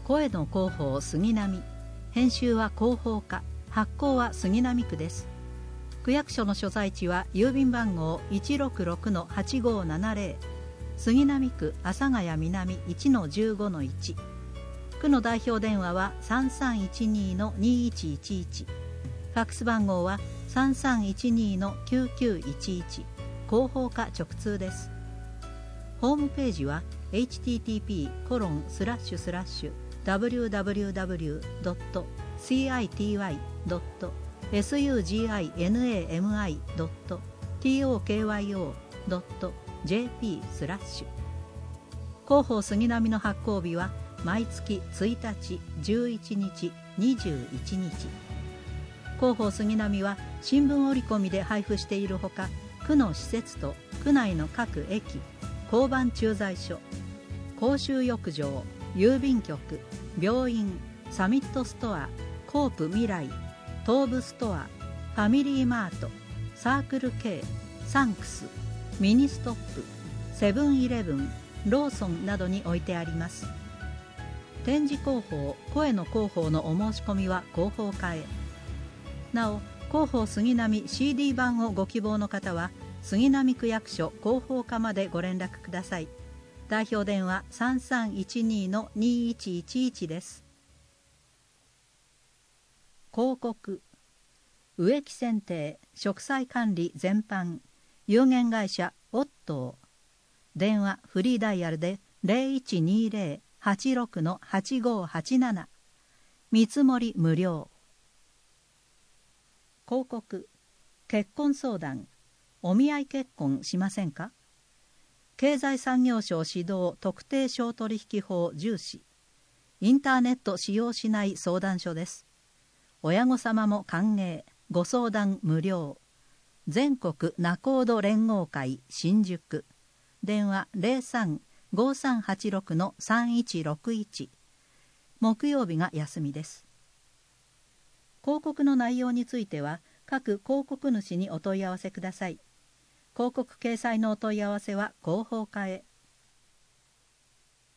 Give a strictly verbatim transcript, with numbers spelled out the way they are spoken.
声の広報杉並、編集は広報課、発行は杉並区です。区役所の所在地は郵便番号 いちろくろくのはちごーななぜろ、杉並区阿佐ヶ谷南 いちのじゅうごのいち、区の代表電話はさんさんいちにのにいちいちいち、ファックス番号はさんさんいちにのきゅうきゅういちいち、広報課直通です。ホームページは エイチティーティーピーコロンスラッシュスラッシュダブリューダブリューダブリュードットシーアイティーワイドットエスユージーアイエヌエーエムアイドットティーオーケーワイオードットジェーピースラッシュ。広報杉並の発行日は毎月ついたち、じゅういちにち、にじゅういちにち。広報杉並は新聞折り込みで配布しているほか、区の施設と区内の各駅、交番駐在所、公衆浴場、郵便局、病院、サミットストア、コープ未来、東武ストア、ファミリーマート、サークル K、サンクス、ミニストップ、セブンイレブン、ローソンなどに置いてあります。展示広報、声の広報のお申し込みは広報課へ。なお、広報杉並 シーディー 版をご希望の方は杉並区役所広報課までご連絡ください。代表電話さんさんいちにのにいちいちいちです。広告、植木剪定、植栽管理全般、有限会社オットー。電話フリーダイヤルで ゼロいちにゼロ はちろくのはちごーはちなな。見積もり無料。広告、結婚相談、お見合い結婚しませんか？経済産業省指導特定商取引法重視。インターネット使用しない相談所です。親御様も歓迎、ご相談無料。全国仲人連合会新宿。電話 ゼロさん ごーさんはちろくのさんいちろくいち。木曜日が休みです。広告の内容については各広告主にお問い合わせください。広告掲載のお問い合わせは広報課へ。